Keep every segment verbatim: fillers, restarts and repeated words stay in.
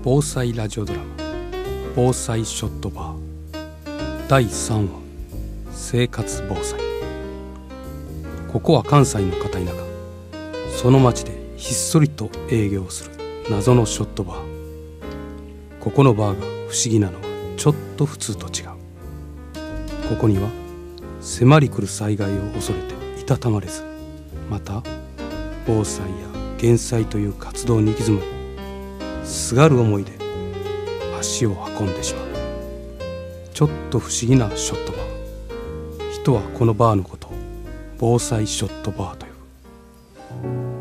防災ラジオドラマ防災ショットバーだいさんわ生活防災。ここは関西の片田舎、その町でひっそりと営業する謎のショットバー。ここのバーが不思議なのはちょっと普通と違う。ここには迫り来る災害を恐れていたたまれず、また防災や減災という活動に行き詰まり、すがる思いで足を運んでしまうちょっと不思議なショットバー。人はこのバーのことを防災ショットバーという。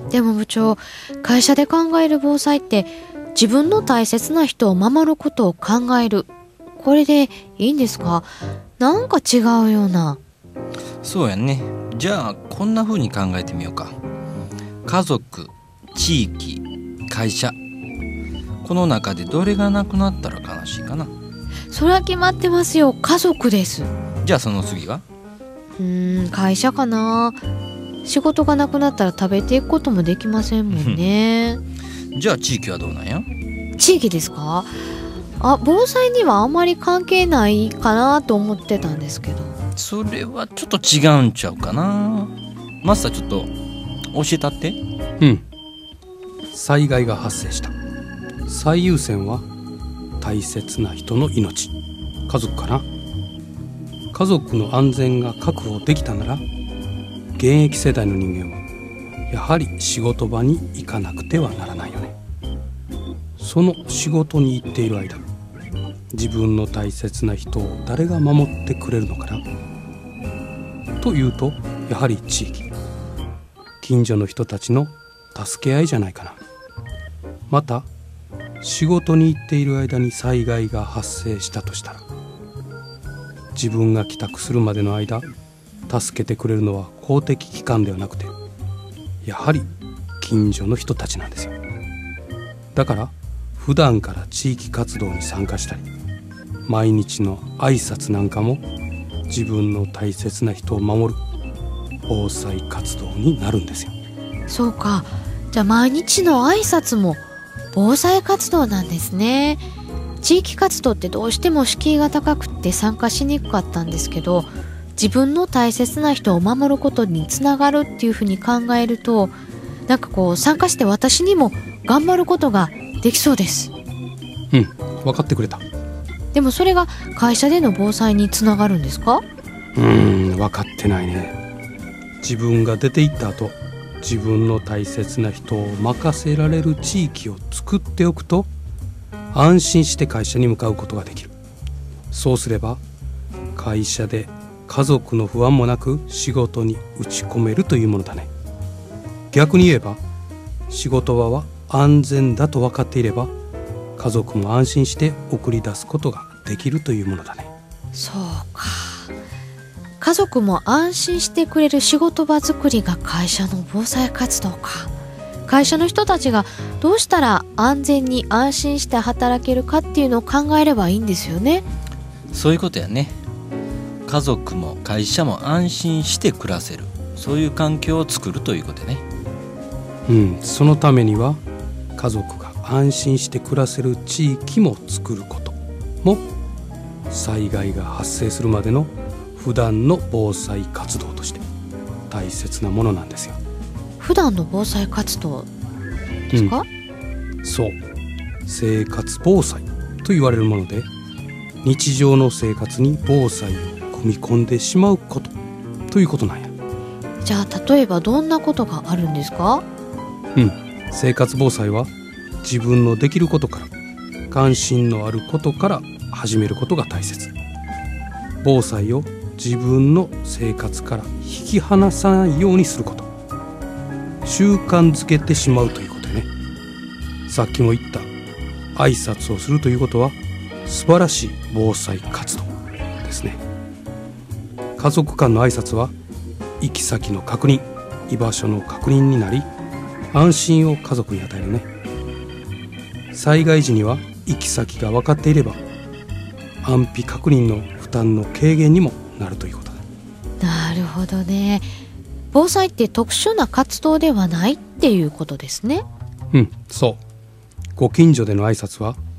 でも部長、会社で考える防災って自分の大切な人を守ることを考える、これでいいんですか？なんか違うような。 そうやね。じゃあこんな風に考えてみようか。家族、地域、会社、この中でどれがなくなったら悲しいかな。 それは決まってますよ。家族です。 じゃあその次は？ うーん会社かな。仕事がなくなったら食べていくこともできませんもんね。 じゃあ地域はどうなんや？ 地域ですか？あ、防災にはあんまり関係ないかなと思ってたんですけど。 それはちょっと違うんちゃうかな。マスターちょっと教えたって。 うん。災害が発生した。最優先は大切な人の命、家族かな。家族の安全が確保できたなら、現役世代の人間はやはり仕事場に行かなくてはならないよね。その仕事に行っている間、自分の大切な人を誰が守ってくれるのかなというと、やはり地域、近所の人たちの助け合いじゃないかな。また仕事に行っている間に災害が発生したとしたら、自分が帰宅するまでの間助けてくれるのは公的機関ではなくて、やはり近所の人たちなんですよ。だから普段から地域活動に参加したり、毎日の挨拶なんかも自分の大切な人を守る防災活動になるんですよ。 そうか。じゃあ毎日の挨拶も防災活動なんですね。地域活動ってどうしても敷居が高くって参加しにくかったんですけど、自分の大切な人を守ることにつながるっていうふうに考えると、なんかこう参加して私にも頑張ることができそうです。 うん、分かってくれた。 でもそれが会社での防災につながるんですか？ うーん、分かってないね。自分が出て行った後、自分の大切な人を任せられる地域を作っておくと、安心して会社に向かうことができる。そうすれば会社で家族の不安もなく仕事に打ち込めるというものだね。逆に言えば、仕事場は安全だと分かっていれば、家族も安心して送り出すことができるというものだね。 そうか。家族も安心してくれる仕事場作りが会社の防災活動か。会社の人たちがどうしたら安全に安心して働けるかっていうのを考えればいいんですよね。 そういうことやね。家族も会社も安心して暮らせる、そういう環境を作るということね。 うん、そのためには家族が安心して暮らせる地域も作ることも、災害が発生するまでの普段の防災活動として大切なものなんですよ。 普段の防災活動ですか？ うん、そう、生活防災と言われるもので、日常の生活に防災を組み込んでしまうことということなんや。 じゃあ例えばどんなことがあるんですか？ うん、生活防災は自分のできることから、関心のあることから始めることが大切。防災を自分の生活から引き離さないようにすること、習慣づけてしまうということね。さっきも言った挨拶をするということは素晴らしい防災活動ですね。家族間の挨拶は行き先の確認、居場所の確認になり、安心を家族に与えるね。災害時には行き先が分かっていれば、安否確認の負担の軽減にもなるということだ。 なるほどね。防災って特殊な活動ではないっていうことですね。 うん、そう。ご近所での挨拶は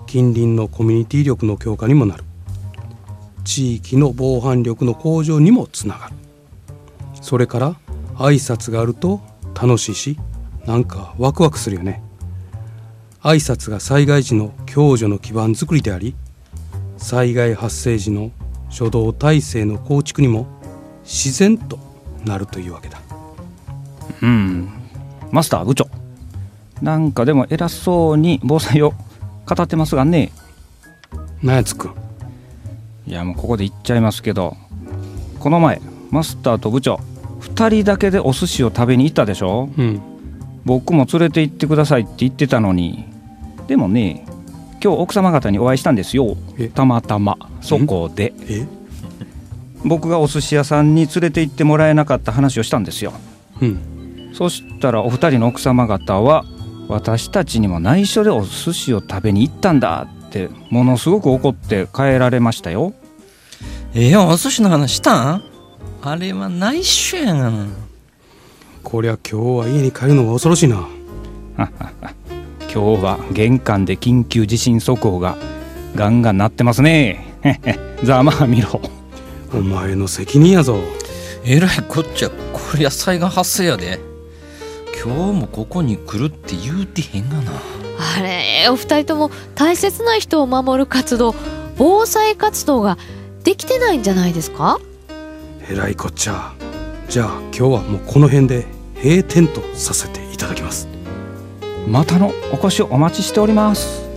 近隣のコミュニティ力の強化にもなる。地域の防犯力の向上にもつながる。それから挨拶があると楽しいし、なんかワクワクするよね。挨拶が災害時の共助の基盤づくりであり、災害発生時の初動体制の構築にも自然となるというわけだ。 うん、マスター部長、なんかでも偉そうに防災を語ってますがね。 なやつくん。 いやもうここで言っちゃいますけど、この前マスターと部長ふたりだけでお寿司を食べに行ったでしょ。 うん。 僕も連れて行ってくださいって言ってたのに。でもね、今日奥様方にお会いしたんですよ。たまたまそこでえ僕がお寿司屋さんに連れて行ってもらえなかった話をしたんですよ。 うん。 そしたらお二人の奥様方は、私たちにも内緒でお寿司を食べに行ったんだってものすごく怒って帰られましたよ。 ええお寿司の話したん？あれは内緒やがな。 こりゃ今日は家に帰るのが恐ろしいな。 今日は玄関で緊急地震速報がガンガン鳴ってますね。ざまあ見ろ。 お前の責任やぞ。 えらいこっちゃ。こりゃ災害発生やで。今日もここに来るって言うてへんがな。 あれ、お二人とも大切な人を守る活動、防災活動ができてないんじゃないですか？ えらいこっちゃ。じゃあ今日はもうこの辺で閉店とさせていただきます。 またのお越しをお待ちしております。